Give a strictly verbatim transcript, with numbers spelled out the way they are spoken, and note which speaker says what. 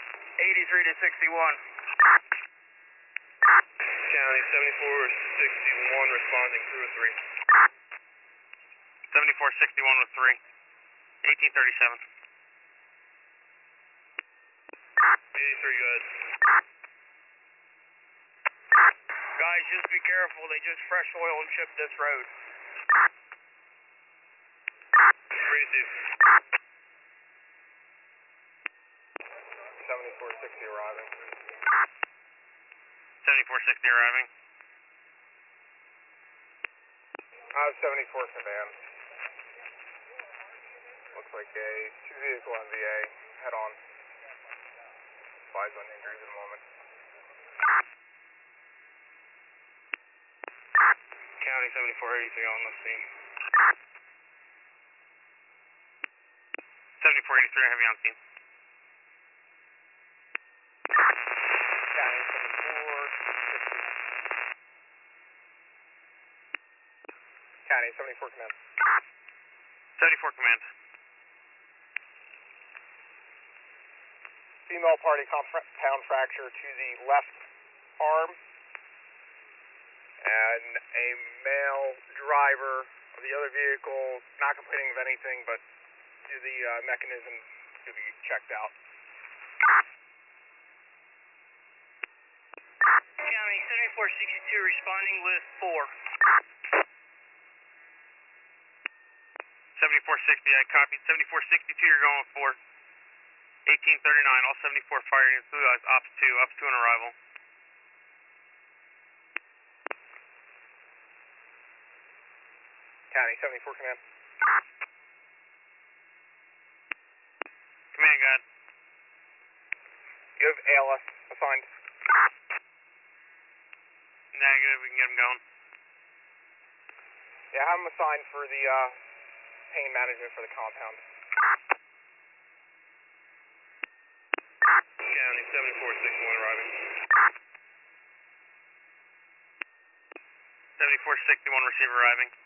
Speaker 1: eighty-three to sixty-one.
Speaker 2: County seventy-four sixty-one responding through a three.
Speaker 3: seventy-four sixty-one with three. eighteen thirty-seven.
Speaker 2: eighty-three, good.
Speaker 1: Guys, just be careful. They just fresh oil and chipped this road.
Speaker 2: three two. seventy-four sixty arriving.
Speaker 3: seventy-four sixty arriving.
Speaker 2: I have seventy-four command. Looks like a two vehicle M V A head on. Advise on injuries in a moment. County seventy-four eighty-three on the scene.
Speaker 3: seventy-four eighty-three heavy on scene.
Speaker 2: County seventy-four sixty. County seventy-four command.
Speaker 3: seventy-four command.
Speaker 2: Female party compound fracture to the left arm. And a male driver of the other vehicle, not complaining of anything, but the uh, mechanism to be checked out.
Speaker 1: County seventy-four sixty-two responding with four.
Speaker 3: seventy-four sixty, I copied. seventy-four sixty-two, you're going with four. eighteen thirty-nine, all seventy-four firing into guys, ops two, ops two on arrival.
Speaker 2: County seventy-four command.
Speaker 3: Command, God.
Speaker 2: You have A L S assigned.
Speaker 3: Negative, we can get him going.
Speaker 2: Yeah, have him assigned for the uh, pain management for the compound. County seventy-four sixty-one arriving.
Speaker 3: seventy-four sixty-one receiver arriving.